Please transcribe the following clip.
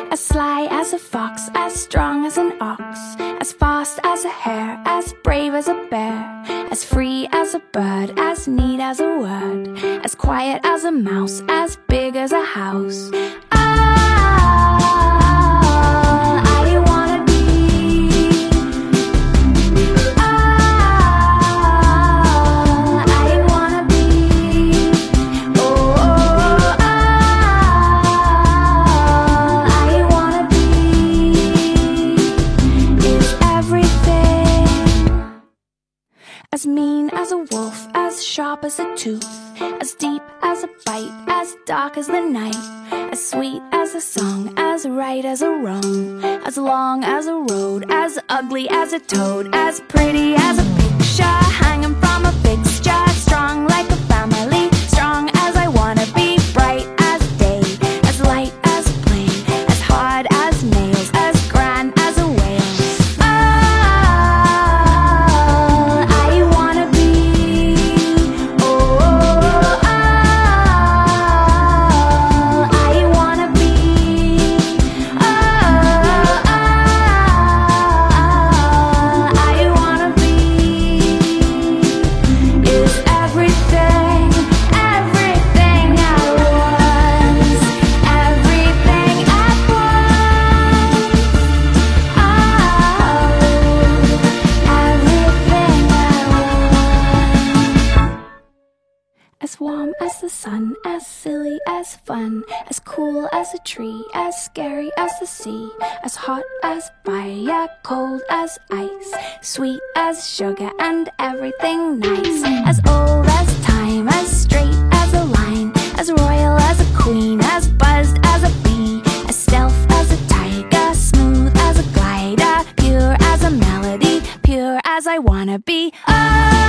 As sly as a fox, as strong as an ox, as fast as a hare, as brave as a bear, as free as a bird, as neat as a word, as quiet as a mouse, as big as a house. As mean as a wolf, as sharp as a tooth, as deep as a bite, as dark as the night, as sweet as a song, as right as a wrong, as long as a road, as ugly as a toad, as pretty as a picture hanging from a fixture, strong like a family, strong as I wanna be, bright as day, as light as a plane, as hard as nails, as grand as a whale. As warm as the sun, as silly as fun, as cool as a tree, as scary as the sea, as hot as fire, cold as ice, sweet as sugar and everything nice, as old as time, as straight as a line, as royal as a queen, as buzzed as a bee, as stealth as a tiger, smooth as a glider, pure as a melody, pure as I wanna be. Oh!